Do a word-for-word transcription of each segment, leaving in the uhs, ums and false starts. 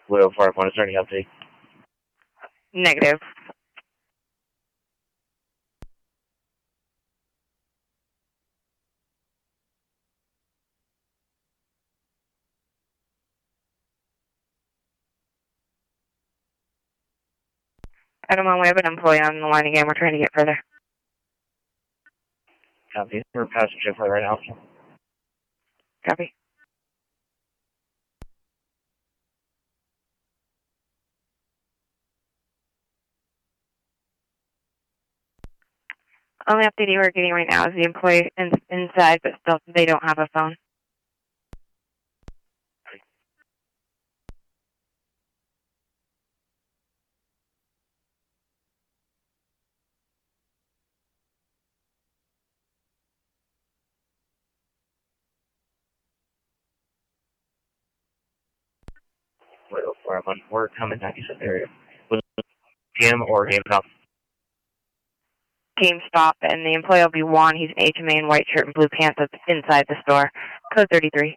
Blue five one, is there any update? Negative. Item one, we have an employee on the line again. We're trying to get further. Copy. We're passenger flight right now. Copy. Only update we're getting right now is the employee in, inside, but still they don't have a phone. Blue five one, we're coming ninety-seven area. Was it G M or GameStop? GameStop, and the employee will be Juan. He's an H M A in white shirt and blue pants that's inside the store. Code thirty-three.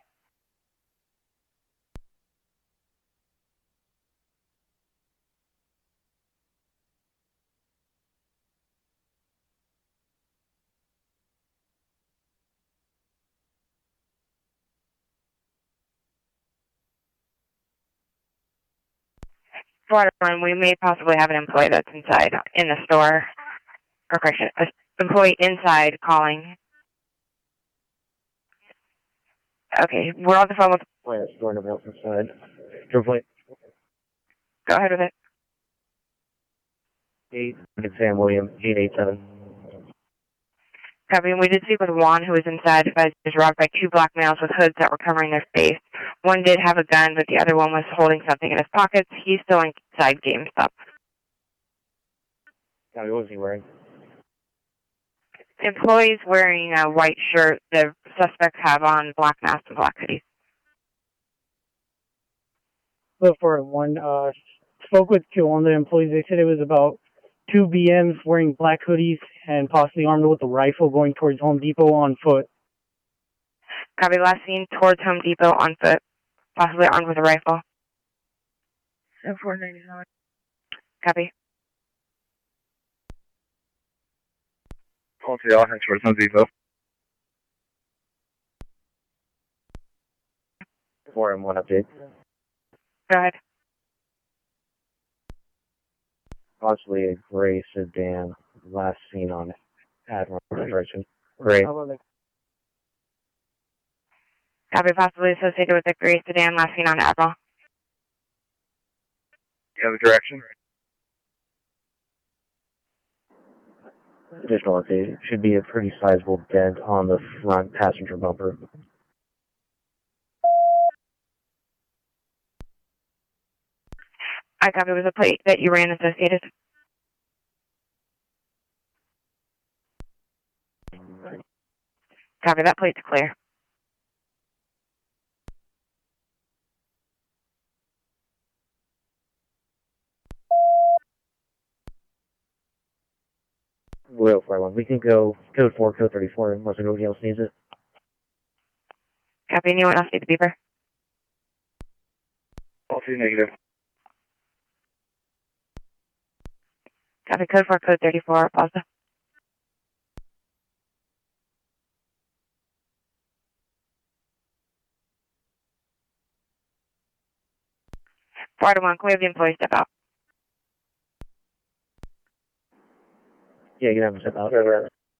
Waterfront, we may possibly have an employee that's inside in the store. Or correction, an employee inside calling. Okay, we're on the phone with... Wait, it's door number else inside. Plate. Go ahead with it. eight, Sam William, eight eight seven. Copy, and we did speak with Juan, who was inside, but was robbed by two black males with hoods that were covering their face. One did have a gun, but the other one was holding something in his pockets. He's still inside GameStop. Copy, what was he wearing? The employee's wearing a white shirt. The suspects have on black masks and black hoodies. Look for one. Uh, spoke with two one of the employees. They said it was about two B Ms wearing black hoodies and possibly armed with a rifle going towards Home Depot on foot. Copy, last seen towards Home Depot on foot, possibly armed with a rifle. seven four nine seven. Copy. Call to the offense towards Home Depot. four M one update. Go ahead. Possibly a gray sedan, last seen on Admiral direction. Gray. Copy, possibly associated with the gray sedan last seen on Admiral. You have a direction? Additional update. Should be a pretty sizable dent on the front passenger bumper. I copy, it was a plate that you ran associated. Copy, that plate's clear. Blue four one. We can go code four, code thirty-four, unless anybody else needs it. Copy, anyone else need the beeper? All two negative. Copy, code four, code thirty-four, Plaza. four to one, can we have the employee step out? Yeah, you can have them step out. Right, right.